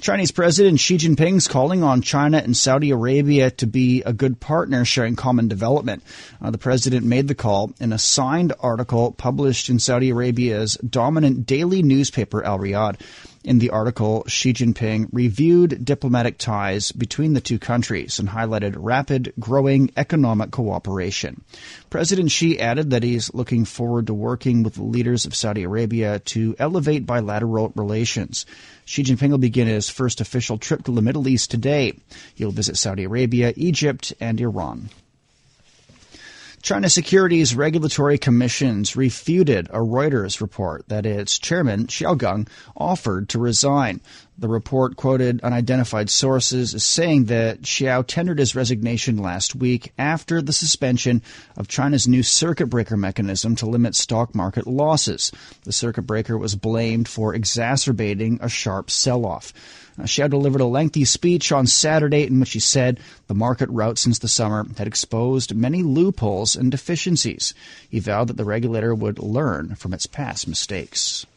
Chinese President Xi Jinping is calling on China and Saudi Arabia to be a good partner sharing common development. The president made the call in a signed article published in Saudi Arabia's dominant daily newspaper, Al Riyadh. In the article, Xi Jinping reviewed diplomatic ties between the two countries and highlighted rapid, growing economic cooperation. President Xi added that he's looking forward to working with the leaders of Saudi Arabia to elevate bilateral relations. Xi Jinping will begin his first official trip to the Middle East today. He'll visit Saudi Arabia, Egypt, and Iran. China Securities Regulatory Commissions refuted a Reuters report that its chairman, Xiao Gang, offered to resign. The report quoted unidentified sources as saying that Xiao tendered his resignation last week after the suspension of China's new circuit breaker mechanism to limit stock market losses. The circuit breaker was blamed for exacerbating a sharp sell-off. Xiao delivered a lengthy speech on Saturday in which he said the market rout since the summer had exposed many loopholes and deficiencies. He vowed that the regulator would learn from its past mistakes.